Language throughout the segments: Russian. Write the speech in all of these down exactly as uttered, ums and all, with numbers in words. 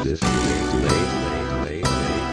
this late, late, late,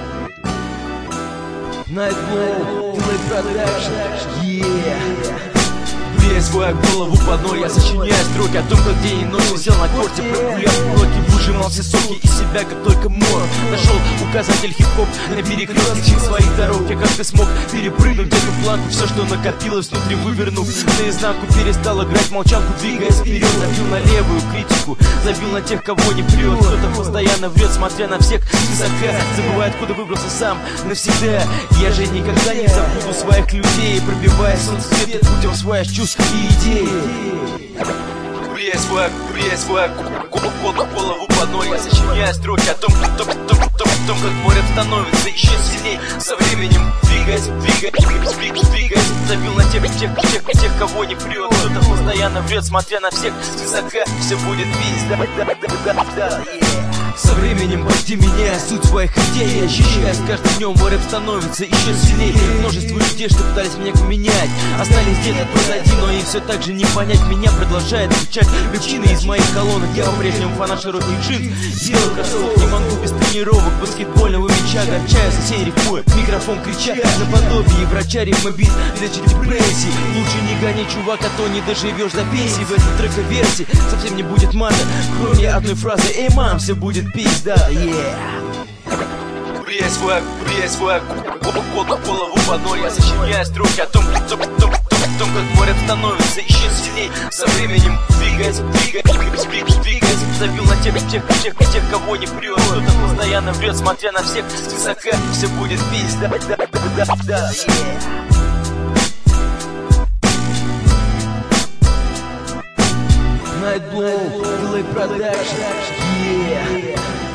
Nightblow, Delay Production, yeah. Брея свою голову под ноль, я сочиняю строки о том, как день и ночь сидел на корте, прогулял блоки, выжимал все соки из себя, как только мог. Нашел указатель хип-хоп на перекрестке всех своих дорог. Я как-то смог перепрыгнуть эту планку, все, что накопилось внутри, вывернув наизнанку, перестал играть молчанку, двигаясь вперед. Забил на левую критику, забил на тех, кого не прет. Кто-то постоянно врет, смотря на всех свысока, забывает, откуда выбрался сам навсегда. Я же никогда не забуду своих людей, пробивая солнце света путем своих чувств и идей. Брея свою, брея свою голову под ноль, я сочиняю строки о том, о том, о том, о том, о том, как море становится еще сильней со временем. Двигаясь, двигаясь, двигаясь, двигаясь, забил на тех, тех, тех, тех, кого не прет. Кто-то постоянно врет, смотря на всех свысока, все будет пизда, да, да, да, да, да, yeah. Со временем почти меняя суть своих идей, я ощущаю, с каждым днем мой рэп становится еще сильнее. Множество людей, что пытались меня поменять, остались где-то позади, но им все так же не понять. Меня продолжает кричать причины из моих колонок. Я по-прежнему фанат широких джинс, делаю кроссовок, не могу без тренировок баскетбольного мяча, огорчаю соседей рифмуя, микрофон крича наподобие врача рифмобит, лечит депрессии. Лучше не гони, чувак, а то не доживешь до пенсии. В этой трековерсии совсем не будет мата, кроме одной фразы: эй, мам, все будет пизда, yeah. Брея свою, брея свою голову под ноль, я сочиняю строки о том, о том, о том, о том, как море становится еще сильней со временем. Двигаясь, двигаясь, двигаясь, двигаясь, забил на тех, тех, тех, тех, кого не прет. Кто-то постоянно врет, смотря на всех свысока, все будет пизда, да, да, да, да, да, yeah. Nightblow, Delay Production, yeah.